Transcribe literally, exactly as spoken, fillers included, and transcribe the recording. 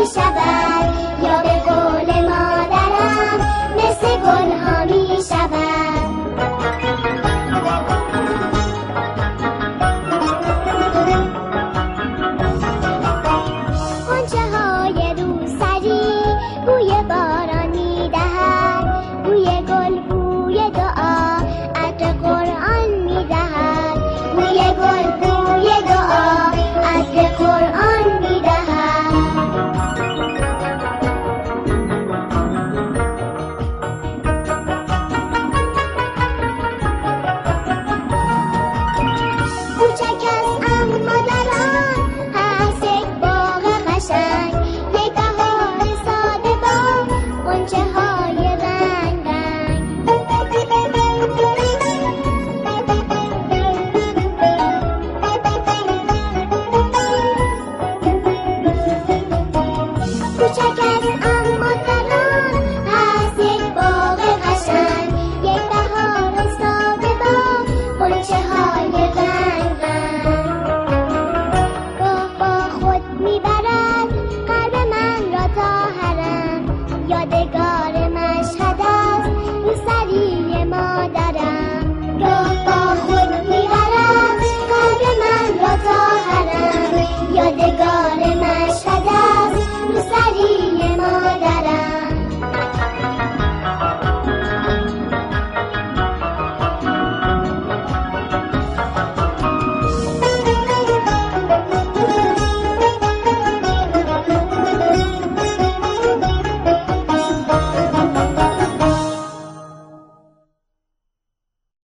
می شود، یا به قول مادرم مثل گل ها می شود. غنچه های روسری بوی باران می دهد، بوی گل بوی دعا عطر قرآن می دهد، بوی گل بوی